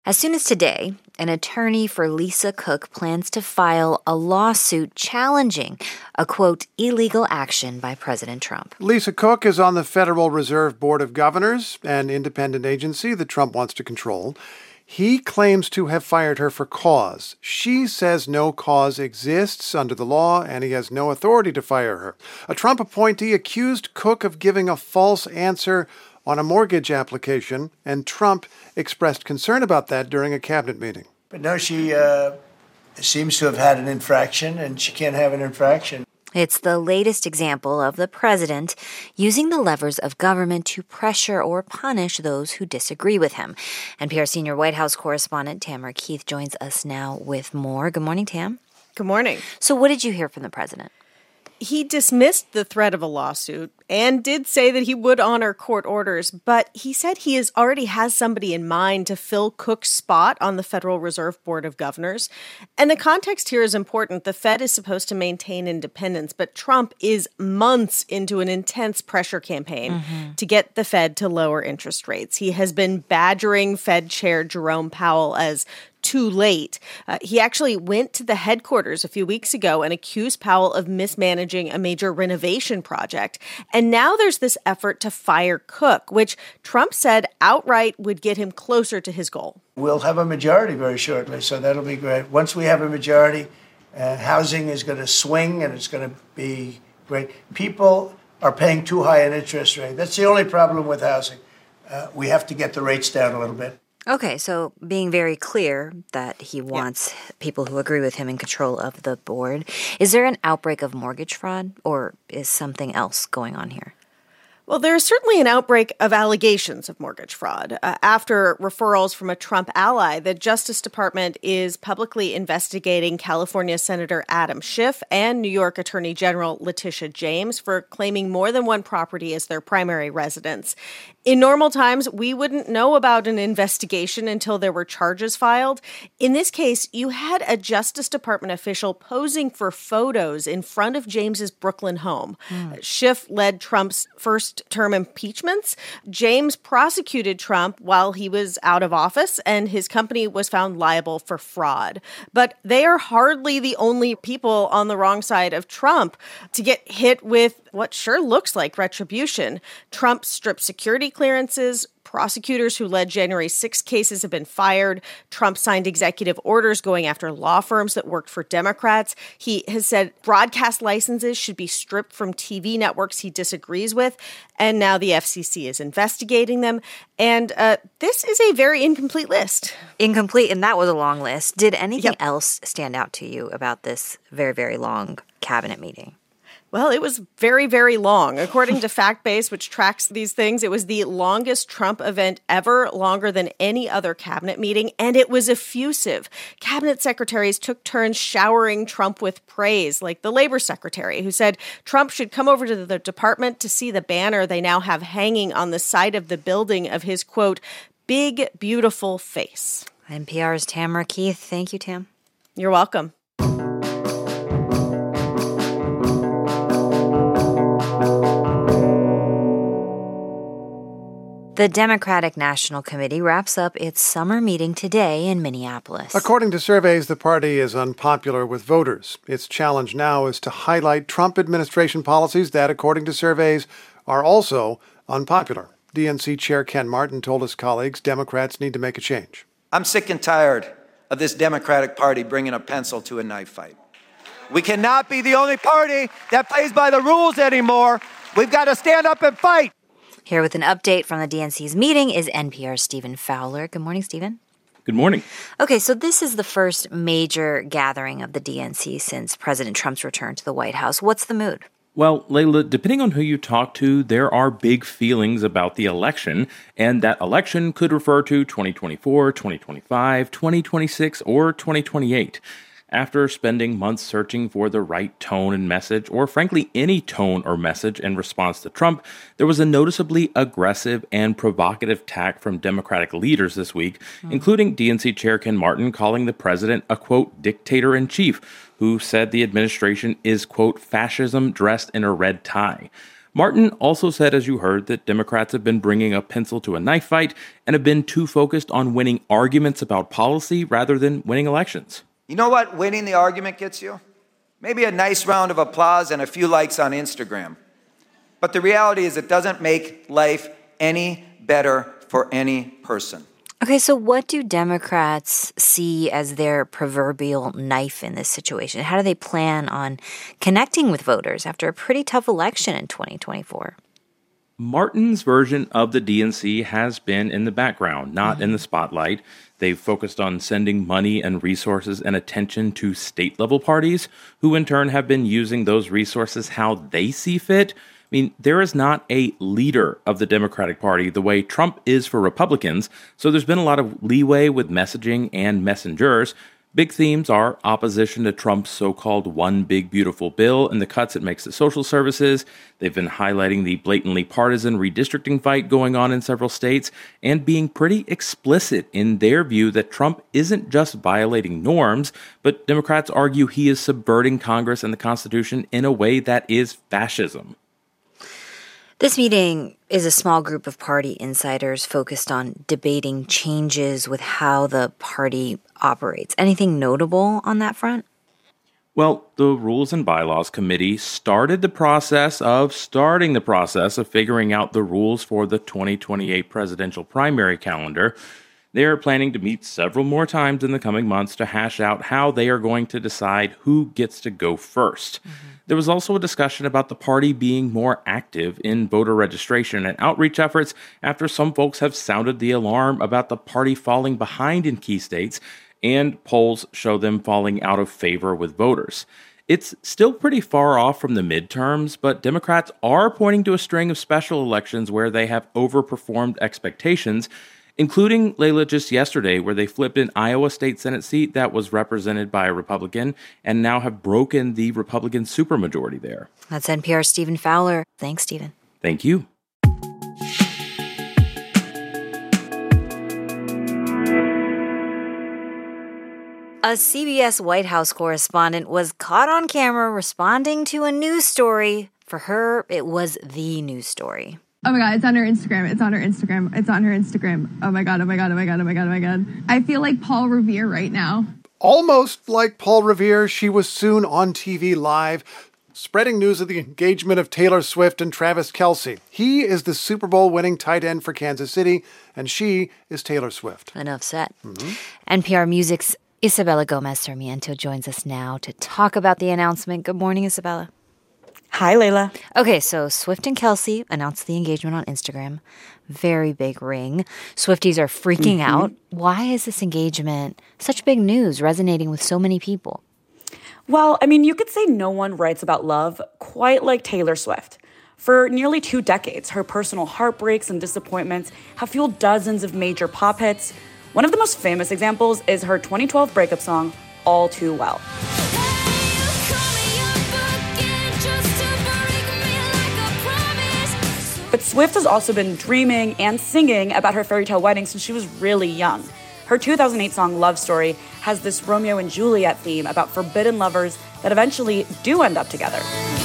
As soon as today, an attorney for Lisa Cook plans to file a lawsuit challenging a, quote, illegal action by President Trump. Lisa Cook is on the Federal Reserve Board of Governors, an independent agency that Trump wants to control. He claims to have fired her for cause. She says no cause exists under the law, and he has no authority to fire her. A Trump appointee accused Cook of giving a false answer on a mortgage application, and Trump expressed concern about that during a cabinet meeting. But no, she seems to have had an infraction, and she can't have an infraction. It's the latest example of the president using the levers of government to pressure or punish those who disagree with him. NPR senior White House correspondent Tamara Keith joins us now with more. Good morning, Tam. Good morning. So what did you hear from the president? He dismissed the threat of a lawsuit and did say that he would honor court orders, but he said he already has somebody in mind to fill Cook's spot on the Federal Reserve Board of Governors. And the context here is important. The Fed is supposed to maintain independence, but Trump is months into an intense pressure campaign to get the Fed to lower interest rates. He has been badgering Fed Chair Jerome Powell as too late. He actually went to the headquarters a few weeks ago and accused Powell of mismanaging a major renovation project. And now there's this effort to fire Cook, which Trump said outright would get him closer to his goal. We'll have a majority very shortly, so that'll be great. Once we have a majority, housing is going to swing and it's going to be great. People are paying too high an interest rate. That's the only problem with housing. We have to get the rates down a little bit. Okay, so being very clear that he wants people who agree with him in control of the board. Is there an outbreak of mortgage fraud, or is something else going on here? Well, there's certainly an outbreak of allegations of mortgage fraud. After referrals from a Trump ally, the Justice Department is publicly investigating California Senator Adam Schiff and New York Attorney General Letitia James for claiming more than one property as their primary residence. In normal times, we wouldn't know about an investigation until there were charges filed. In this case, you had a Justice Department official posing for photos in front of James's Brooklyn home. Schiff led Trump's first-term impeachments. James prosecuted Trump while he was out of office, and his company was found liable for fraud. But they are hardly the only people on the wrong side of Trump to get hit with what sure looks like retribution. Trump stripped security clearances. Prosecutors who led January 6 cases have been fired. Trump signed executive orders going after law firms that worked for Democrats. He has said broadcast licenses should be stripped from TV networks he disagrees with. And now the FCC is investigating them. And this is a very incomplete list. Incomplete, and that was a long list. Did anything else stand out to you about this very, very long cabinet meeting? Well, it was very, very long. According to FactBase, which tracks these things, it was the longest Trump event ever, longer than any other cabinet meeting, and it was effusive. Cabinet secretaries took turns showering Trump with praise, like the labor secretary, who said Trump should come over to the department to see the banner they now have hanging on the side of the building of his, quote, big, beautiful face. NPR's Tamara Keith. Thank you, Tam. You're welcome. The Democratic National Committee wraps up its summer meeting today in Minneapolis. According to surveys, the party is unpopular with voters. Its challenge now is to highlight Trump administration policies that, according to surveys, are also unpopular. DNC Chair Ken Martin told his colleagues Democrats need to make a change. I'm sick and tired of this Democratic Party bringing a pencil to a knife fight. We cannot be the only party that plays by the rules anymore. We've got to stand up and fight. Here with an update from the DNC's meeting is NPR's Stephen Fowler. Good morning, Stephen. Good morning. Okay, so this is the first major gathering of the DNC since President Trump's return to the White House. What's the mood? Well, Layla, depending on who you talk to, there are big feelings about the election, and that election could refer to 2024, 2025, 2026, or 2028. After spending months searching for the right tone and message, or frankly any tone or message in response to Trump, there was a noticeably aggressive and provocative tack from Democratic leaders this week, including DNC Chair Ken Martin calling the president a, quote, dictator-in-chief, who said the administration is, quote, fascism dressed in a red tie. Martin also said, as you heard, that Democrats have been bringing a pencil to a knife fight and have been too focused on winning arguments about policy rather than winning elections. You know what winning the argument gets you? Maybe a nice round of applause and a few likes on Instagram. But the reality is it doesn't make life any better for any person. Okay, so what do Democrats see as their proverbial knife in this situation? How do they plan on connecting with voters after a pretty tough election in 2024? Martin's version of the DNC has been in the background, not in the spotlight. They've focused on sending money and resources and attention to state-level parties, who in turn have been using those resources how they see fit. I mean, there is not a leader of the Democratic Party the way Trump is for Republicans, so there's been a lot of leeway with messaging and messengers. Big themes are opposition to Trump's so-called One Big Beautiful Bill and the cuts it makes to social services. They've been highlighting the blatantly partisan redistricting fight going on in several states and being pretty explicit in their view that Trump isn't just violating norms, but Democrats argue he is subverting Congress and the Constitution in a way that is fascism. This meeting is a small group of party insiders focused on debating changes with how the party operates. Anything notable on that front? Well, the Rules and Bylaws Committee starting the process of figuring out the rules for the 2028 presidential primary calendar. They're planning to meet several more times in the coming months to hash out how they are going to decide who gets to go first. There was also a discussion about the party being more active in voter registration and outreach efforts after some folks have sounded the alarm about the party falling behind in key states, and polls show them falling out of favor with voters. It's still pretty far off from the midterms, but Democrats are pointing to a string of special elections where they have overperformed expectations, including, Layla, just yesterday, where they flipped an Iowa State Senate seat that was represented by a Republican and now have broken the Republican supermajority there. That's NPR's Stephen Fowler. Thanks, Stephen. Thank you. A CBS White House correspondent was caught on camera responding to a news story. For her, it was the news story. Oh my God, it's on her Instagram. It's on her Instagram. It's on her Instagram. Oh my God, oh my God, oh my God, oh my God, oh my God. I feel like Paul Revere right now. Almost like Paul Revere, she was soon on TV live, spreading news of the engagement of Taylor Swift and Travis Kelce. He is the Super Bowl winning tight end for Kansas City, and she is Taylor Swift. Enough said. NPR Music's Isabella Gomez Sarmiento joins us now to talk about the announcement. Good morning, Isabella. Hi, Layla. Okay, so Swift and Kelce announced the engagement on Instagram. Very big ring. Swifties are freaking out. Why is this engagement such big news, resonating with so many people? Well, I mean, you could say no one writes about love quite like Taylor Swift. For nearly 2 decades, her personal heartbreaks and disappointments have fueled dozens of major pop hits. One of the most famous examples is her 2012 breakup song, All Too Well. But Swift has also been dreaming and singing about her fairy tale wedding since she was really young. Her 2008 song Love Story has this Romeo and Juliet theme about forbidden lovers that eventually do end up together.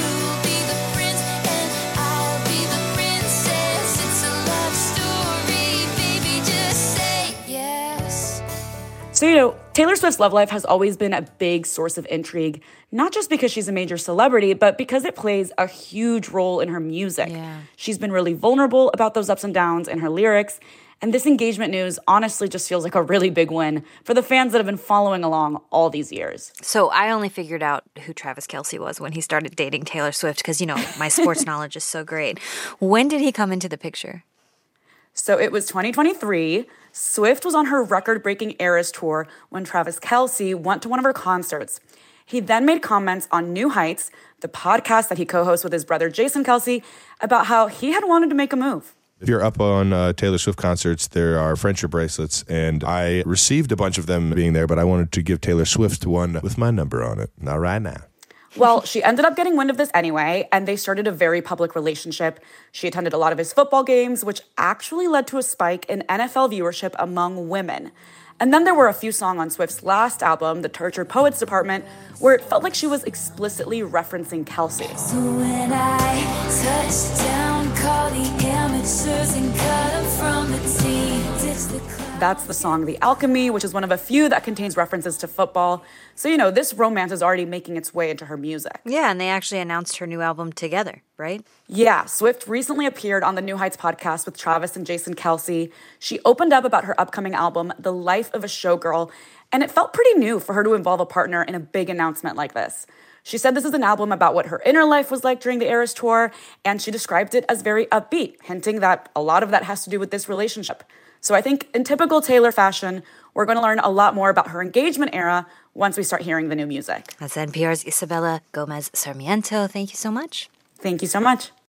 So, Taylor Swift's love life has always been a big source of intrigue, not just because she's a major celebrity, but because it plays a huge role in her music. Yeah. She's been really vulnerable about those ups and downs in her lyrics, and this engagement news honestly just feels like a really big win for the fans that have been following along all these years. So I only figured out who Travis Kelce was when he started dating Taylor Swift because, my sports knowledge is so great. When did he come into the picture? So it was 2023. Swift was on her record-breaking Eras tour when Travis Kelce went to one of her concerts. He then made comments on New Heights, the podcast that he co-hosts with his brother Jason Kelce, about how he had wanted to make a move. If you're up on Taylor Swift concerts, there are friendship bracelets, and I received a bunch of them being there, but I wanted to give Taylor Swift one with my number on it. Not right now. Well, she ended up getting wind of this anyway, and they started a very public relationship. She attended a lot of his football games, which actually led to a spike in NFL viewership among women. And then there were a few songs on Swift's last album, The Tortured Poets Department, where it felt like she was explicitly referencing Kelsey. So when I touch down, call the amateurs and cut them from the team. That's the song The Alchemy, which is one of a few that contains references to football. So, this romance is already making its way into her music. Yeah, and they actually announced her new album together, right? Yeah, Swift recently appeared on the New Heights podcast with Travis and Jason Kelsey. She opened up about her upcoming album, The Life of a Showgirl, and it felt pretty new for her to involve a partner in a big announcement like this. She said this is an album about what her inner life was like during the Eras tour, and she described it as very upbeat, hinting that a lot of that has to do with this relationship. So I think in typical Taylor fashion, we're going to learn a lot more about her engagement era once we start hearing the new music. That's NPR's Isabella Gomez Sarmiento. Thank you so much. Thank you so much.